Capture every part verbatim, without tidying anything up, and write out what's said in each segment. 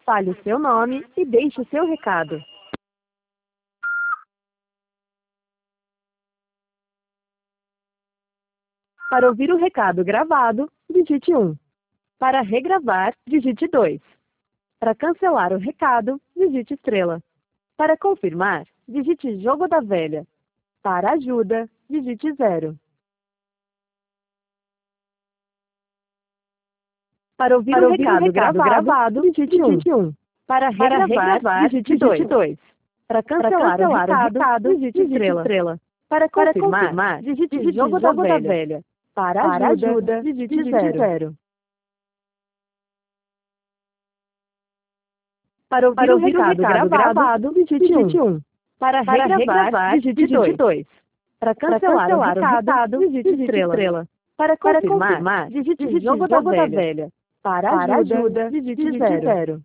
Fale o seu nome e deixe o seu recado. Para ouvir o recado gravado, digite um. Para regravar, digite dois. Para cancelar o recado, digite estrela. Para confirmar, digite jogo da velha. Para ajuda, digite zero. Para ouvir, Para o, ouvir recado o recado gravado, gravado digite um. Para regravar, Para regravar digite dois. Para cancelar, Para cancelar o, recado, o recado, digite, digite estrela. estrela. Para confirmar, Para confirmar digite, digite jogo, jogo da, velha. da velha. Para ajuda, Para ajuda digite, digite zero. zero. Para ouvir, Para ouvir o, recado o recado gravado, gravado digite um. um. Para, Para regravar, regravar digite dois. Para cancelar, Para cancelar o recado, o recado digite, digite estrela. estrela. Para confirmar, Para confirmar digite, digite jogo, jogo da, velha. da velha. Para, Para ajuda, ajuda digite, digite zero. zero.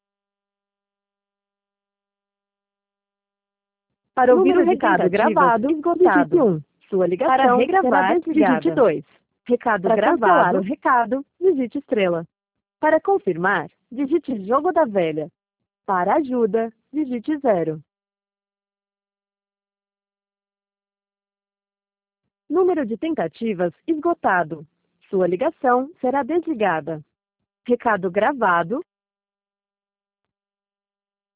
Para ouvir Número o recado gravado, esgotado. Digite um. Sua ligação Para regravar, digite dois. Recado Para gravado, cancelar o recado, digite estrela. Para confirmar, digite jogo da velha. Para ajuda, digite zero. Número de tentativas esgotado. Sua ligação será desligada. Recado gravado,